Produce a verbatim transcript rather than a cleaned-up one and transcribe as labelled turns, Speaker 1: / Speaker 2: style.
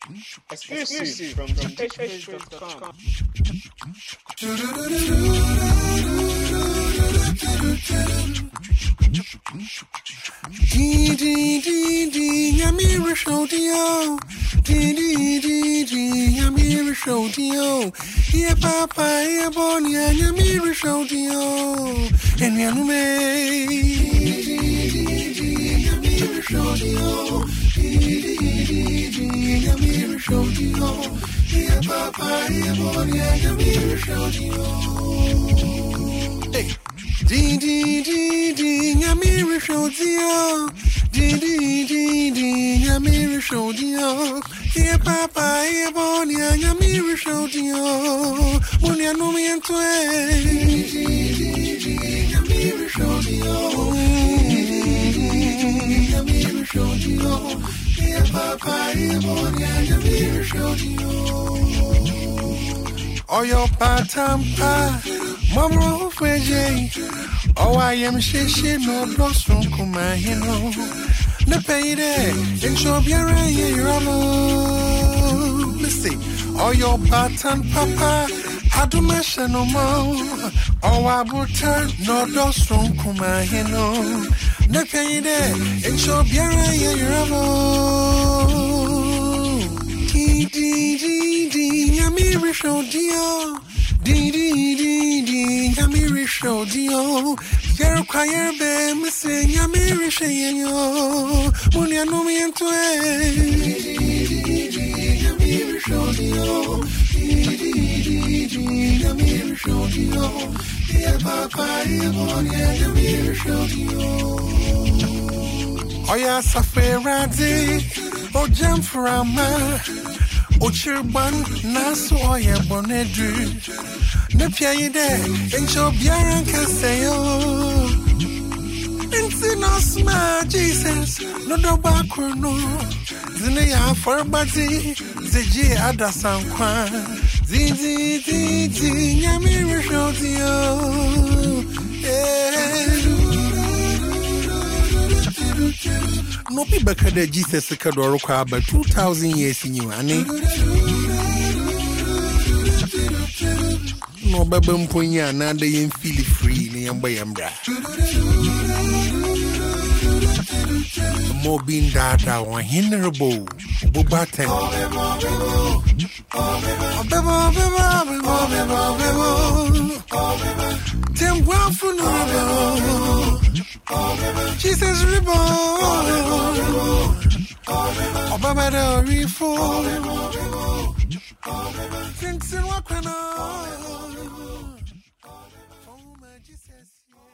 Speaker 1: Exclusive from h h dot com.
Speaker 2: Dee dee dee dee, Yamira Shodio. Dee dee dee dee, Yamira Shodio. Yeah, Papa, yeah, Bonia, Yamira Shodio. And Yanume. Dee dee dee dee, Yamira Shodio. Dee dee dee dee, Yamira Shodio. Yeah, Papa, yeah, Bonia, Yamira Shodio. Hey. Dee dee dee dee, Yamira Shodio. Dee dee dee dee, Yamira Shodio. Yeah, Papa, yeah, Bonia, Yamira Shodio. Bonia no me entwe. Dee dee dee dee, Yamira Shodio. Dee dee dee dee, Yamira Shodio. Yeah, Papa, yeah, Bonia, Yamira Shodio. Oh, your patampa. Mama Freddy, oh I am shishi no blocks from Kumahino. The pay there, and show be a ramo. Missy, oh your button papa, I do mention no more. Oh I will turn no blocks from Kumahino. The pay there, and show be a ramo. Dee dee dee dee, Yamira Shodio. Dee dee dee dee, Yamira Shodio. Yero choir be missing Yamira Shodio. Munya no me entwe. Dee dee dee, Yamira Shodio. Dee dee dee dee, Yamira Shodio. Yeah, Papa, yeah, Munya Yamira Shodio. Oh yeah, Saferati, oh jump for a man. Ochirban naso oye bonedru nepia yide encho biaran kaseyo Inti no sma Jesus no do bakrono zine ya forbati zeji adasankwa zizi zizi Yamira Shodio no be back at Jesus Kadoro about two thousand years in you, Annie. No babum punya, now they ain't feel free, Niambayambra. More being data one hinderable, Bubaten. Tim Waffle. Jesus reborn. Obama the reform. Things in Wakana.